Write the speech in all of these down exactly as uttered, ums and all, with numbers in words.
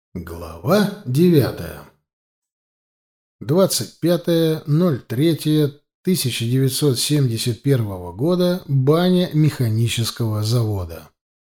Глава девятая. двадцать пятое ноль третье тысяча девятьсот семьдесят первого года. Баня механического завода.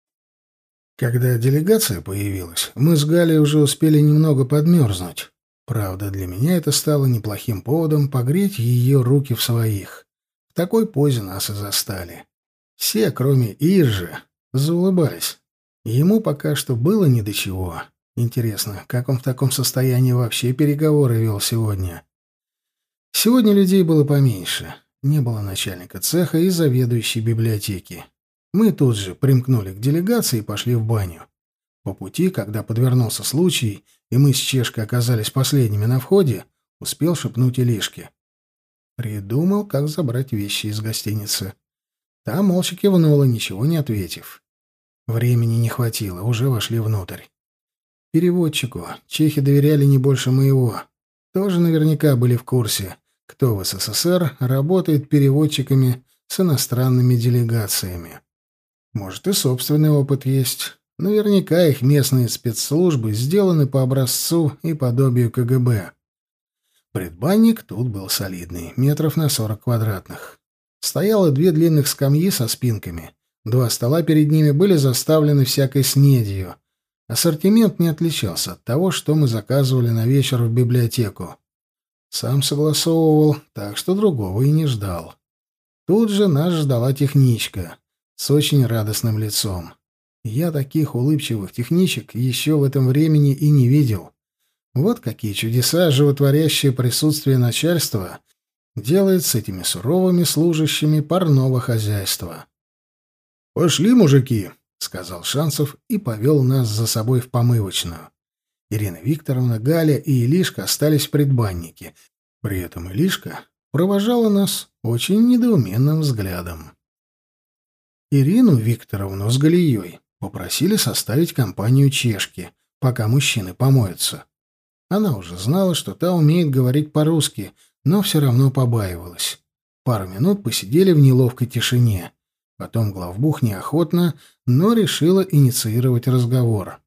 Когда делегация появилась, мы с Галей уже успели немного подмерзнуть. Правда, для меня это стало неплохим поводом погреть ее руки в своих. В такой позе нас и застали. Все, кроме Иржи, заулыбались. Ему пока что было ни до чего. Интересно, как он в таком состоянии вообще переговоры вел сегодня? Сегодня людей было поменьше. Не было начальника цеха и заведующей библиотеки. Мы тут же примкнули к делегации и пошли в баню. По пути, когда подвернулся случай, и мы с Чешкой оказались последними на входе, успел шепнуть Илишке. Придумал, как забрать вещи из гостиницы. Та молча кивнула, ничего не ответив. Времени не хватило, уже вошли внутрь. Переводчику чехи доверяли не больше моего. Тоже наверняка были в курсе, кто в СССР работает переводчиками с иностранными делегациями. Может, и собственный опыт есть. Наверняка их местные спецслужбы сделаны по образцу и подобию КГБ. Предбанник тут был солидный, метров на сорок квадратных. Стояло две длинных скамьи со спинками. Два стола перед ними были заставлены всякой снедью. Ассортимент не отличался от того, что мы заказывали на вечер в библиотеку. Сам согласовывал, так что другого и не ждал. Тут же нас ждала техничка с очень радостным лицом. Я таких улыбчивых техничек еще в этом времени и не видел. Вот какие чудеса животворящее присутствие начальства делает с этими суровыми служащими парного хозяйства. «Пошли, мужики!» — сказал Шанцев и повел нас за собой в помывочную. Ирина Викторовна, Галя и Илишка остались в предбаннике. При этом Илишка провожала нас очень недоуменным взглядом. Ирину Викторовну с Галией попросили составить компанию Чешки, пока мужчины помоются. Она уже знала, что та умеет говорить по-русски, но все равно побаивалась. Пару минут посидели в неловкой тишине. Потом главбух неохотно, но решила инициировать разговор.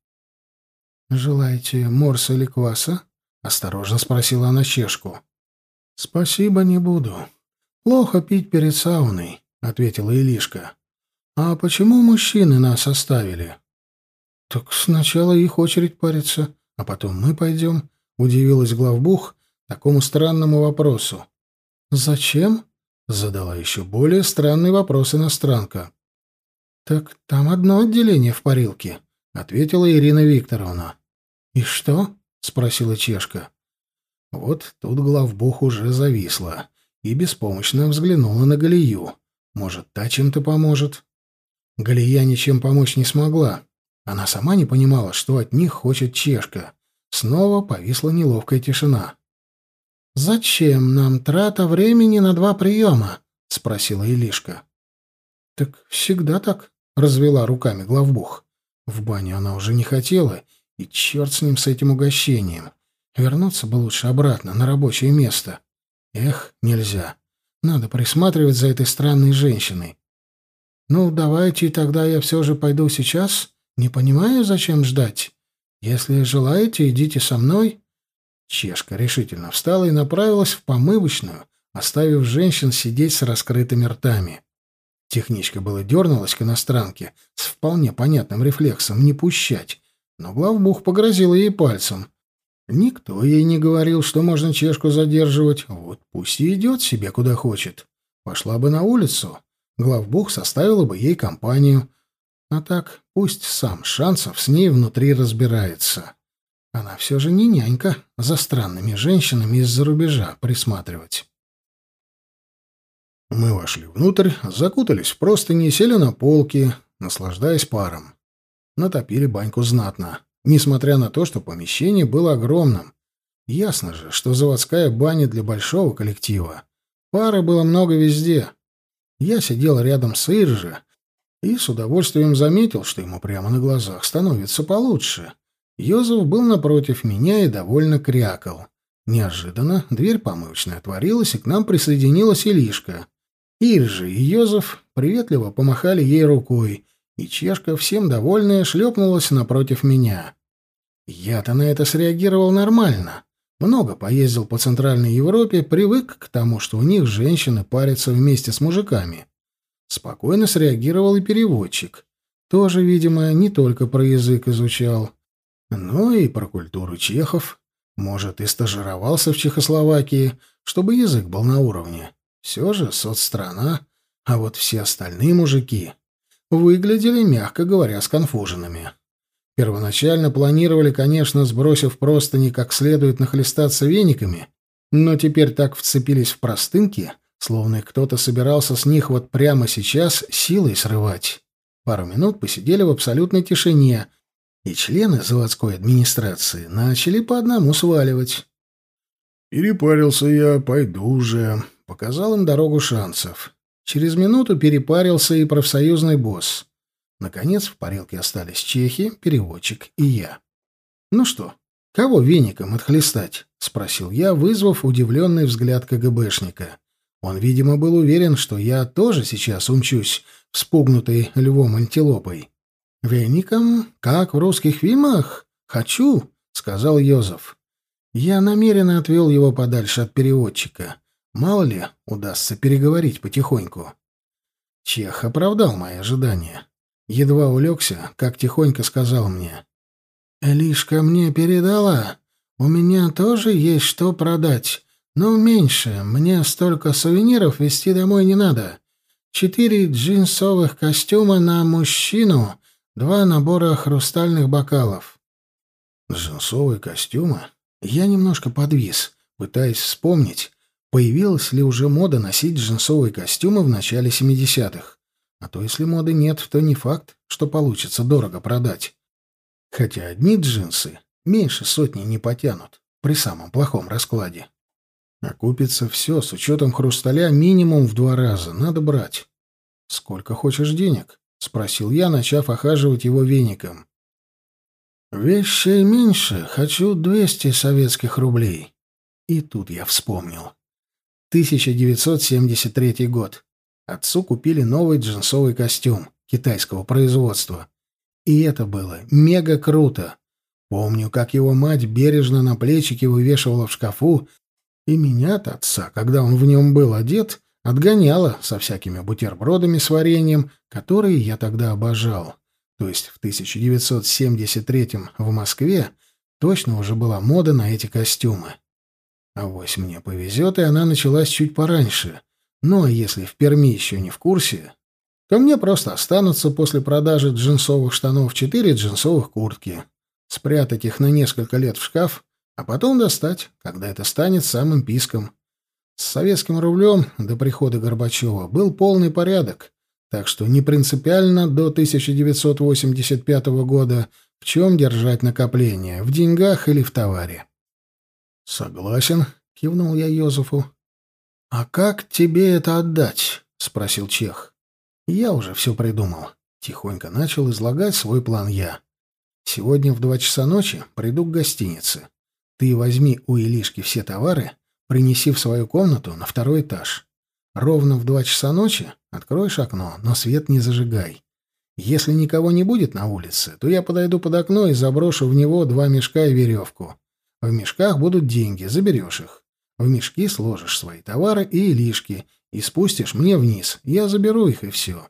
«Желаете морса или кваса?» — осторожно спросила она Чешку. «Спасибо, не буду. Плохо пить перед сауной», — ответила Илишка. «А почему мужчины нас оставили?» «Так сначала их очередь париться, а потом мы пойдем», — удивилась главбух такому странному вопросу. «Зачем?» — задала еще более странный вопрос иностранка. «Так там одно отделение в парилке», — ответила Ирина Викторовна. «И что?» — спросила Чешка. Вот тут главбух уже зависла и беспомощно взглянула на Галию. Может, та чем-то поможет? Галия ничем помочь не смогла. Она сама не понимала, что от них хочет Чешка. Снова повисла неловкая тишина. «Зачем нам трата времени на два приема?» — спросила Илишка. «Так всегда так», — развела руками главбух. В баню она уже не хотела, и черт с ним, с этим угощением. Вернуться бы лучше обратно, на рабочее место. Эх, нельзя. Надо присматривать за этой странной женщиной. «Ну, давайте тогда я все же пойду сейчас. Не понимаю, зачем ждать. Если желаете, идите со мной». Чешка решительно встала и направилась в помывочную, оставив женщин сидеть с раскрытыми ртами. Техничка было дернулась к иностранке с вполне понятным рефлексом не пущать, но главбух погрозила ей пальцем. Никто ей не говорил, что можно Чешку задерживать, вот пусть и идет себе куда хочет. Пошла бы на улицу, главбух составила бы ей компанию. А так пусть сам Шанцев с ней внутри разбирается. Она все же не нянька за странными женщинами из-за рубежа присматривать. Мы вошли внутрь, закутались в простыни, сели на полки, наслаждаясь паром. Натопили баньку знатно, несмотря на то, что помещение было огромным. Ясно же, что заводская баня для большого коллектива. Пара было много везде. Я сидел рядом с Иржи и с удовольствием заметил, что ему прямо на глазах становится получше. Йозеф был напротив меня и довольно крякал. Неожиданно дверь помывочной отворилась, и к нам присоединилась Илишка. Иржи и Йозеф приветливо помахали ей рукой, и Чешка, всем довольная, шлепнулась напротив меня. Я-то на это среагировал нормально. Много поездил по Центральной Европе, привык к тому, что у них женщины парятся вместе с мужиками. Спокойно среагировал и переводчик. Тоже, видимо, не только про язык изучал, но и про культуру чехов. Может, и стажировался в Чехословакии, чтобы язык был на уровне. Все же соцстрана, а вот все остальные мужики выглядели, мягко говоря, сконфуженными. Первоначально планировали, конечно, сбросив простыни, как следует нахлестаться вениками, но теперь так вцепились в простынки, словно кто-то собирался с них вот прямо сейчас силой срывать. Пару минут посидели в абсолютной тишине, и члены заводской администрации начали по одному сваливать. «Перепарился я, пойду уже», — показал им дорогу Шанцев. Через минуту перепарился и профсоюзный босс. Наконец в парилке остались чехи, переводчик и я. «Ну что, кого веником отхлестать?» — спросил я, вызвав удивленный взгляд КГБшника. Он, видимо, был уверен, что я тоже сейчас умчусь, вспугнутый львом-антилопой. «Веником, как в русских фильмах? Хочу», — сказал Йозеф. Я намеренно отвел его подальше от переводчика. Мало ли, удастся переговорить потихоньку. Чех оправдал мои ожидания. Едва улегся, как тихонько сказал мне. «Элишка мне передала. У меня тоже есть что продать, но меньше. Мне столько сувениров везти домой не надо. Четыре джинсовых костюма на мужчину, два набора хрустальных бокалов». Джинсовые костюмы? Я немножко подвис, пытаясь вспомнить, появилась ли уже мода носить джинсовые костюмы в начале семидесятых. А то если моды нет, то не факт, что получится дорого продать. Хотя одни джинсы меньше сотни не потянут при самом плохом раскладе. Окупится все, с учетом хрусталя, минимум в два раза. Надо брать. «Сколько хочешь денег?» — спросил я, начав охаживать его веником. «Вещей меньше. Хочу двести советских рублей». И тут я вспомнил. тысяча девятьсот семьдесят третий год. Отцу купили новый джинсовый костюм китайского производства. И это было мега круто. Помню, как его мать бережно на плечики вывешивала в шкафу, и меня-то отца, когда он в нем был одет, отгоняла со всякими бутербродами с вареньем, которые я тогда обожал. То есть в тысяча девятьсот семьдесят третьем в Москве точно уже была мода на эти костюмы. Авось мне повезет, и она началась чуть пораньше. Ну, а если в Перми еще не в курсе, то мне просто останутся после продажи джинсовых штанов четыре джинсовых куртки. Спрятать их на несколько лет в шкаф, а потом достать, когда это станет самым писком. С советским рублем до прихода Горбачева был полный порядок, так что не принципиально до тысяча девятьсот восемьдесят пятого года в чем держать накопление, в деньгах или в товаре. «Согласен», — кивнул я Йозефу. «А как тебе это отдать?» — спросил чех. Я уже все придумал. Тихонько начал излагать свой план я. «Сегодня в два часа ночи приду к гостинице. Ты возьми у Илишки все товары, принеси в свою комнату на второй этаж. Ровно в два часа ночи откроешь окно, но свет не зажигай. Если никого не будет на улице, то я подойду под окно и заброшу в него два мешка и веревку. В мешках будут деньги, заберешь их. В мешки сложишь свои товары и Илишки и спустишь мне вниз. Я заберу их, и все».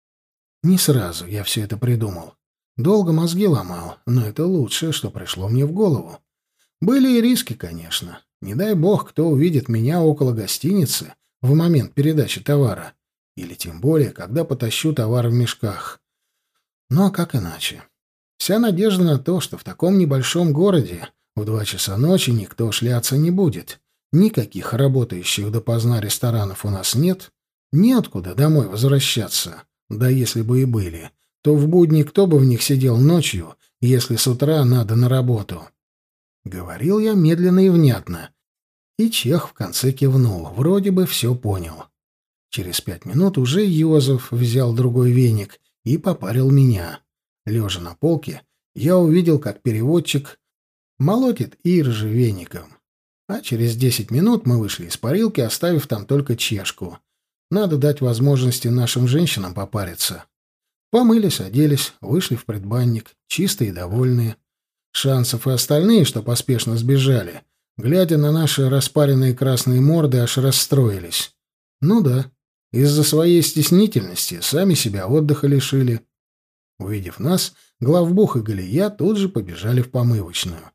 Не сразу я все это придумал. Долго мозги ломал, но это лучшее, что пришло мне в голову. Были и риски, конечно. Не дай бог, кто увидит меня около гостиницы в момент передачи товара. Или тем более, когда потащу товар в мешках. Ну а как иначе? Вся надежда на то, что в таком небольшом городе в два часа ночи никто шляться не будет. Никаких работающих допоздна ресторанов у нас нет. Неоткуда домой возвращаться. Да если бы и были, то в будни кто бы в них сидел ночью, если с утра надо на работу? Говорил я медленно и внятно. И чех в конце кивнул, вроде бы все понял. Через пять минут уже Йозеф взял другой веник и попарил меня. Лежа на полке, я увидел, как переводчик молотит Иржи веником. А через десять минут мы вышли из парилки, оставив там только чешку. Надо дать возможности нашим женщинам попариться. Помылись, оделись, вышли в предбанник, чистые и довольные. Шансов и остальные, что поспешно сбежали, глядя на наши распаренные красные морды, аж расстроились. Ну да, из-за своей стеснительности сами себя отдыха лишили. Увидев нас, главбух и Галия тут же побежали в помывочную.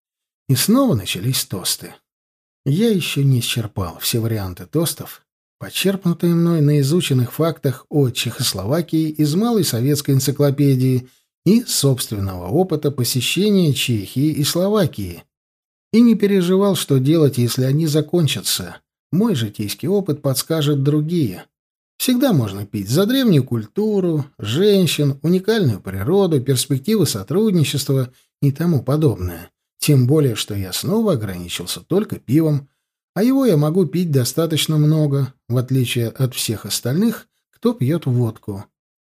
И снова начались тосты. Я еще не исчерпал все варианты тостов, почерпнутые мной на изученных фактах о Чехословакии из Малой советской энциклопедии и собственного опыта посещения Чехии и Словакии, и не переживал, что делать, если они закончатся. Мой житейский опыт подскажет другие. Всегда можно пить за древнюю культуру, женщин, уникальную природу, перспективы сотрудничества и тому подобное. Тем более, что я снова ограничился только пивом, а его я могу пить достаточно много, в отличие от всех остальных, кто пьет водку.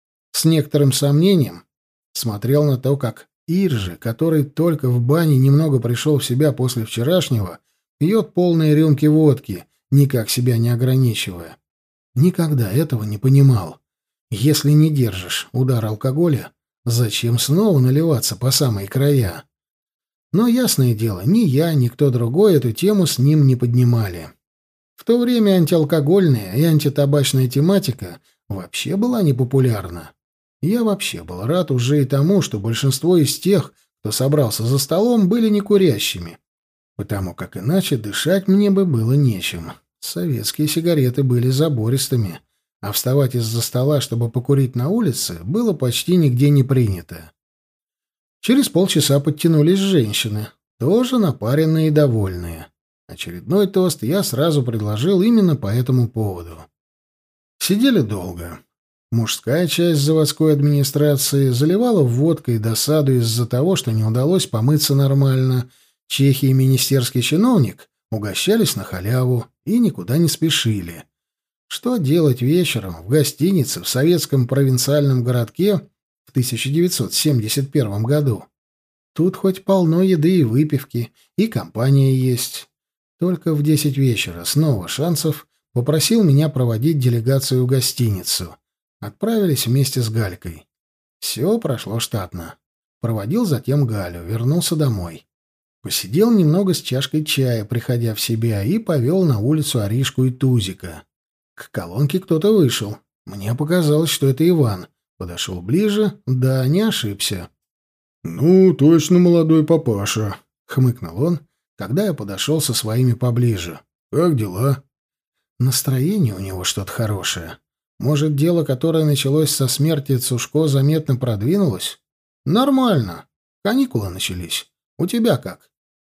С некоторым сомнением смотрел на то, как Иржи, который только в бане немного пришел в себя после вчерашнего, пьет полные рюмки водки, никак себя не ограничивая. Никогда этого не понимал. Если не держишь удар алкоголя, зачем снова наливаться по самые края? Но, ясное дело, ни я, ни кто другой эту тему с ним не поднимали. В то время антиалкогольная и антитабачная тематика вообще была непопулярна. Я вообще был рад уже и тому, что большинство из тех, кто собрался за столом, были некурящими, потому как иначе дышать мне бы было нечем. Советские сигареты были забористыми, а вставать из-за стола, чтобы покурить на улице, было почти нигде не принято. Через полчаса подтянулись женщины, тоже напаренные и довольные. Очередной тост я сразу предложил именно по этому поводу. Сидели долго. Мужская часть заводской администрации заливала водкой досаду из-за того, что не удалось помыться нормально. Чехи и министерский чиновник угощались на халяву и никуда не спешили. Что делать вечером в гостинице в советском провинциальном городке в тысяча девятьсот семьдесят первом году? Тут хоть полно еды и выпивки, и компания есть. Только в десять вечера снова Шансов попросил меня проводить делегацию в гостиницу. Отправились вместе с Галькой. Все прошло штатно. Проводил затем Галю, вернулся домой. Посидел немного с чашкой чая, приходя в себя, и повел на улицу Аришку и Тузика. К колонке кто-то вышел. Мне показалось, что это Иван. Подошел ближе, да, не ошибся. «Ну, точно молодой папаша», — хмыкнул он, когда я подошел со своими поближе. «Как дела?» Настроение у него что-то хорошее. Может, дело, которое началось со смерти Цушко, заметно продвинулось? Нормально. Каникулы начались. У тебя как?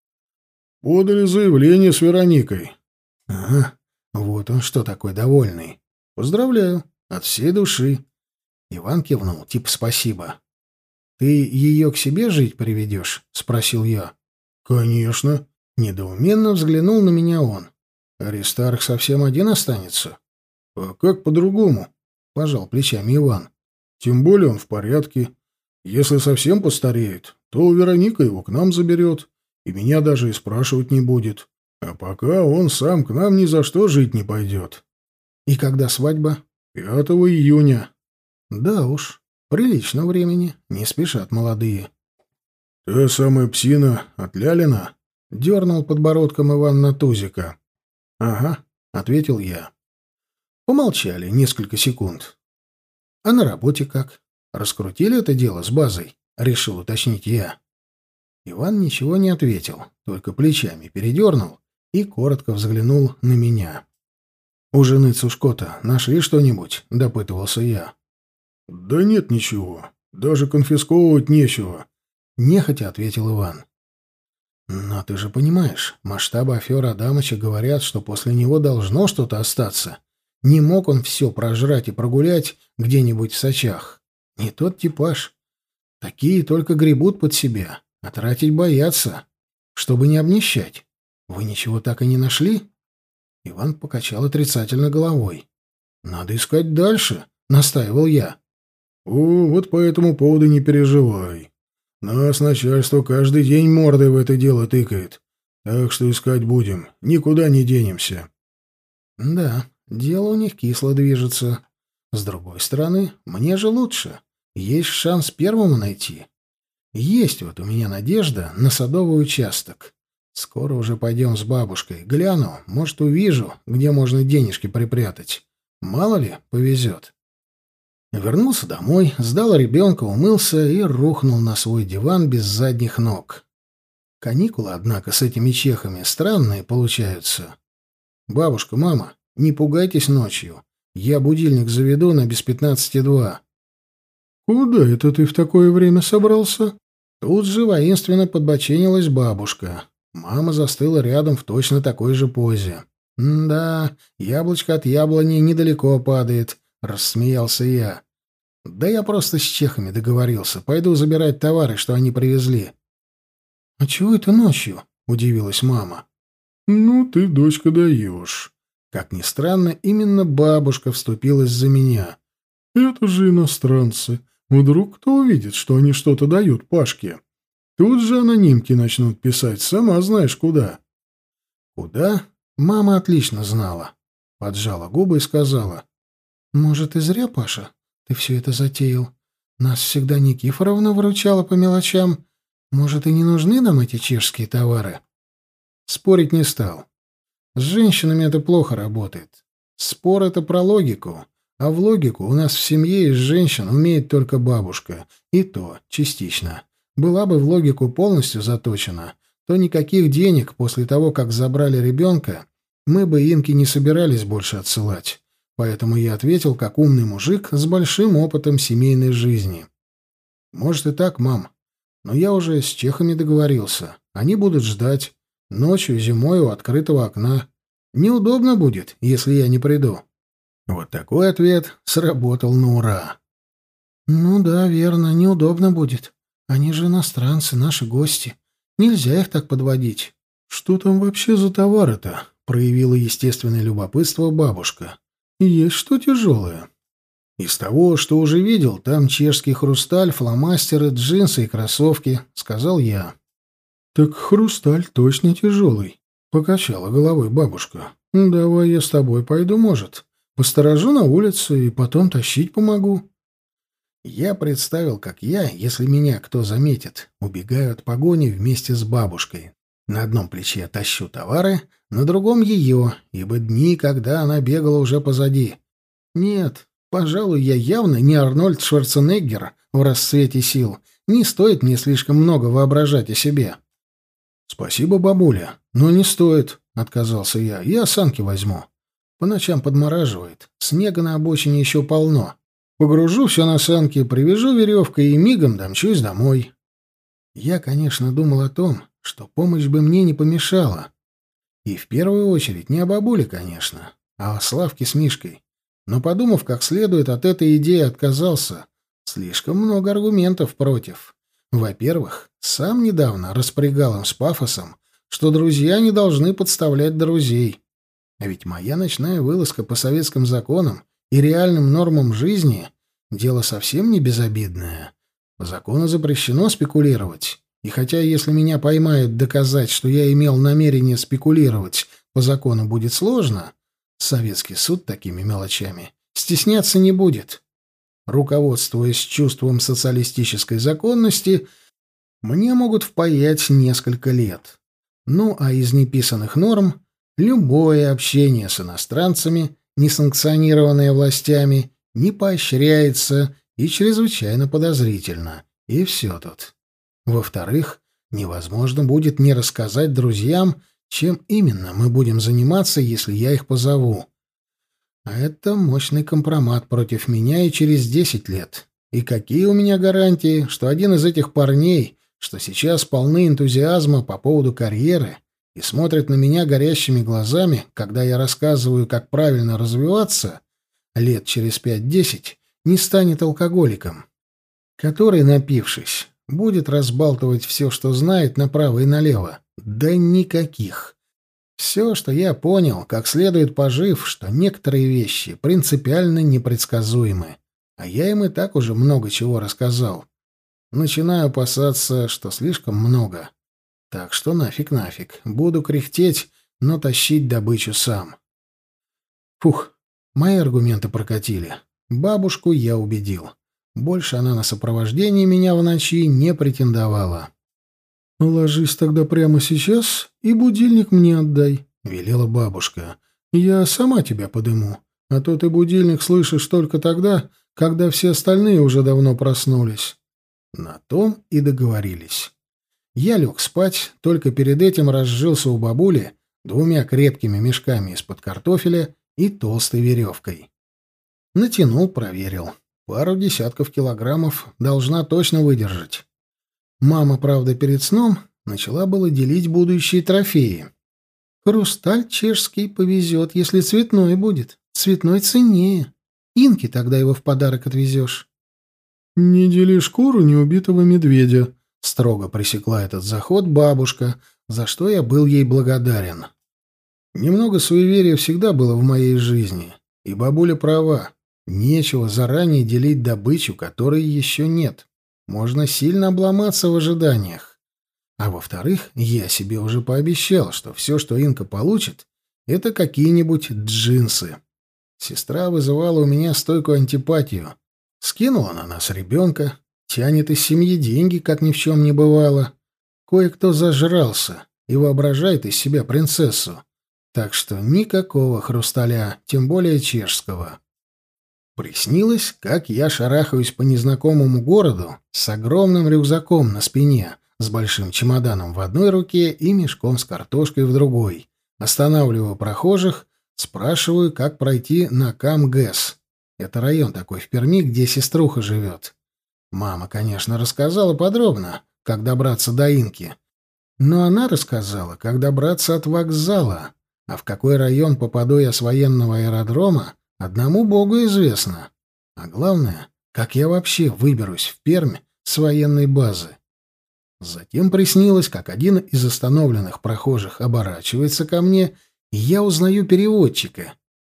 Подали заявление с Вероникой. Ага, вот он что такой довольный. Поздравляю. От всей души. Иван кивнул, типа спасибо. Ты ее к себе жить приведешь? Спросил я. Конечно. Недоуменно взглянул на меня он. Аристарх совсем один останется? А как по-другому? Пожал плечами Иван. Тем более он в порядке. Если совсем постареет, то Вероника его к нам заберет, и меня даже и спрашивать не будет. А пока он сам к нам ни за что жить не пойдет. И когда свадьба? пятого июня. Да уж, прилично времени, не спешат молодые. Та самая псина от Лялина? Дернул подбородком Иван на Тузика. Ага, ответил я. Помолчали несколько секунд. А на работе как? Раскрутили это дело с базой? Решил уточнить я. Иван ничего не ответил, только плечами передернул и коротко взглянул на меня. «У жены Цушко-то нашли что-нибудь?» — допытывался я. «Да нет ничего. Даже конфисковывать нечего», — нехотя ответил Иван. «Но ты же понимаешь, масштабы аферы Адамыча говорят, что после него должно что-то остаться. Не мог он все прожрать и прогулять где-нибудь в Сочах. Не тот типаж. Такие только гребут под себя, а тратить боятся, чтобы не обнищать. Вы ничего так и не нашли?» Иван покачал отрицательно головой. «Надо искать дальше», — настаивал я. «О, вот по этому поводу не переживай. Нас начальство каждый день мордой в это дело тыкает. Так что искать будем, никуда не денемся». «Да, дело у них кисло движется. С другой стороны, мне же лучше. Есть шанс первому найти. Есть вот у меня надежда на садовый участок. Скоро уже пойдем с бабушкой. Гляну, может, увижу, где можно денежки припрятать. Мало ли, повезет. Вернулся домой, сдал ребенка, умылся и рухнул на свой диван без задних ног. Каникулы, однако, с этими чехами странные получаются. Бабушка, мама, не пугайтесь ночью. Я будильник заведу на без пятнадцати два. «Куда это ты в такое время собрался?» Тут же воинственно подбоченилась бабушка. Мама застыла рядом в точно такой же позе. «Да, яблочко от яблони недалеко падает», — рассмеялся я. «Да я просто с чехами договорился. Пойду забирать товары, что они привезли». «А чего это ночью?» — удивилась мама. «Ну, ты, дочка, даешь». Как ни странно, именно бабушка вступилась за меня. «Это же иностранцы. Вдруг кто увидит, что они что-то дают Пашке? Тут же анонимки начнут писать, сама знаешь куда». «Куда?» Мама отлично знала. Поджала губы и сказала. «Может, и зря, Паша, ты все это затеял? Нас всегда Никифоровна выручала по мелочам. Может, и не нужны нам эти чешские товары?» Спорить не стал. С женщинами это плохо работает. Спор — это про логику. А в логику у нас в семье из женщин умеет только бабушка. И то частично. Была бы в логику полностью заточена, то никаких денег после того, как забрали ребенка, мы бы Инке не собирались больше отсылать. Поэтому я ответил, как умный мужик с большим опытом семейной жизни. «Может и так, мам. Но я уже с чехами договорился. Они будут ждать. Ночью, зимой у открытого окна. Неудобно будет, если я не приду». Вот такой ответ сработал на ура. «Ну да, верно, неудобно будет. Они же иностранцы, наши гости. Нельзя их так подводить». «Что там вообще за товары-то?» — проявила естественное любопытство бабушка. «Есть что тяжелое?» «Из того, что уже видел, там чешский хрусталь, фломастеры, джинсы и кроссовки», — сказал я. «Так хрусталь точно тяжелый», — покачала головой бабушка. «Давай я с тобой пойду, может. Посторожу на улице и потом тащить помогу». Я представил, как я, если меня кто заметит, убегаю от погони вместе с бабушкой. На одном плече тащу товары, на другом — ее, ибо дни, когда она бегала, уже позади. Нет, пожалуй, я явно не Арнольд Шварценеггер в расцвете сил. Не стоит мне слишком много воображать о себе. «Спасибо, бабуля, но не стоит», — отказался я. «Я санки возьму. По ночам подмораживает. Снега на обочине еще полно. Погружу все на санки, привяжу веревкой и мигом домчусь домой». Я, конечно, думал о том, что помощь бы мне не помешала. И в первую очередь не о бабуле, конечно, а о Славке с Мишкой. Но, подумав как следует, от этой идеи отказался. Слишком много аргументов против. Во-первых, сам недавно распрягал им с пафосом, что друзья не должны подставлять друзей. А ведь моя ночная вылазка по советским законам и реальным нормам жизни — дело совсем не безобидное. По закону запрещено спекулировать. И хотя, если меня поймают, доказать, что я имел намерение спекулировать, по закону будет сложно, советский суд такими мелочами стесняться не будет. Руководствуясь чувством социалистической законности, мне могут впаять несколько лет. Ну, а из неписанных норм — любое общение с иностранцами, несанкционированное властями, не поощряется и чрезвычайно подозрительно. И все тут. Во-вторых, невозможно будет не рассказать друзьям, чем именно мы будем заниматься, если я их позову. А это мощный компромат против меня и через десять лет. И какие у меня гарантии, что один из этих парней, что сейчас полны энтузиазма по поводу карьеры и смотрят на меня горящими глазами, когда я рассказываю, как правильно развиваться, лет через пять-десять не станет алкоголиком, который, напившись, будет разбалтывать все, что знает, направо и налево. Да никаких. Все, что я понял, как следует пожив, что некоторые вещи принципиально непредсказуемы. А я им и так уже много чего рассказал. Начинаю опасаться, что слишком много. Так что нафиг-нафиг. Буду кряхтеть, но тащить добычу сам. Фух, мои аргументы прокатили. Бабушку я убедил. Больше она на сопровождение меня в ночи не претендовала. «Ложись тогда прямо сейчас и будильник мне отдай», — велела бабушка. «Я сама тебя подыму, а то ты будильник слышишь только тогда, когда все остальные уже давно проснулись». На том и договорились. Я лег спать, только перед этим разжился у бабули двумя крепкими мешками из-под картофеля и толстой веревкой. Натянул, проверил. Пару десятков килограммов должна точно выдержать. Мама, правда, перед сном начала было делить будущие трофеи. «Хрусталь чешский повезет, если цветной будет. Цветной ценнее. Инке тогда его в подарок отвезешь». «Не дели шкуру неубитого медведя», — строго пресекла этот заход бабушка, за что я был ей благодарен. Немного суеверия всегда было в моей жизни, и бабуля права. Нечего заранее делить добычу, которой еще нет. Можно сильно обломаться в ожиданиях. А во-вторых, я себе уже пообещал, что все, что Инка получит, это какие-нибудь джинсы. Сестра вызывала у меня стойкую антипатию. Скинула на нас ребенка, тянет из семьи деньги, как ни в чем не бывало. Кое-кто зажрался и воображает из себя принцессу. Так что никакого хрусталя, тем более чешского. Приснилось, как я шарахаюсь по незнакомому городу с огромным рюкзаком на спине, с большим чемоданом в одной руке и мешком с картошкой в другой. Останавливаю прохожих, спрашиваю, как пройти на Кам-ГЭС. Это район такой в Перми, где сеструха живет. Мама, конечно, рассказала подробно, как добраться до Инки. Но она рассказала, как добраться от вокзала. А в какой район попаду я с военного аэродрома, одному Богу известно. А главное, как я вообще выберусь в Пермь с военной базы. Затем приснилось, как один из остановленных прохожих оборачивается ко мне, и я узнаю переводчика.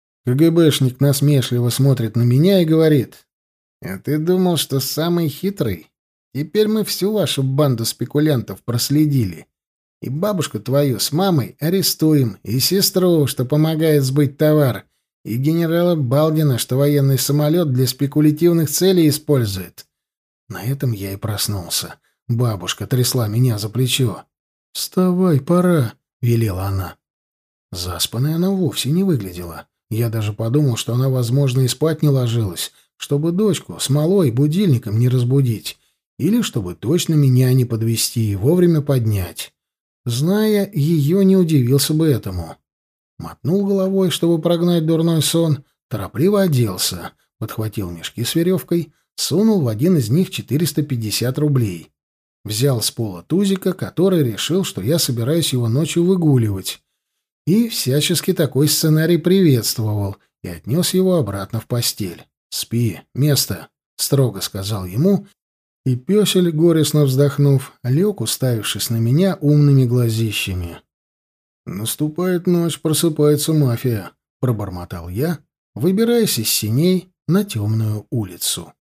КГБшник насмешливо смотрит на меня и говорит: «А ты думал, что самый хитрый? Теперь мы всю вашу банду спекулянтов проследили. И бабушку твою с мамой арестуем, и сестру, что помогает сбыть товар, и генерала Балдина, что военный самолет для спекулятивных целей использует». На этом я и проснулся. Бабушка трясла меня за плечо. «Вставай, пора», — велела она. Заспанной она вовсе не выглядела. Я даже подумал, что она, возможно, и спать не ложилась, чтобы дочку с малой будильником не разбудить, или чтобы точно меня не подвести и вовремя поднять. Зная ее, не удивился бы этому. Мотнул головой, чтобы прогнать дурной сон, торопливо оделся, подхватил мешки с веревкой, сунул в один из них четыреста пятьдесят рублей. Взял с пола тузика, который решил, что я собираюсь его ночью выгуливать, и всячески такой сценарий приветствовал и отнес его обратно в постель. «Спи, место», — строго сказал ему, и пёсель, горестно вздохнув, лег, уставившись на меня умными глазищами. «Наступает ночь, просыпается мафия», — пробормотал я, выбираясь из синей на темную улицу.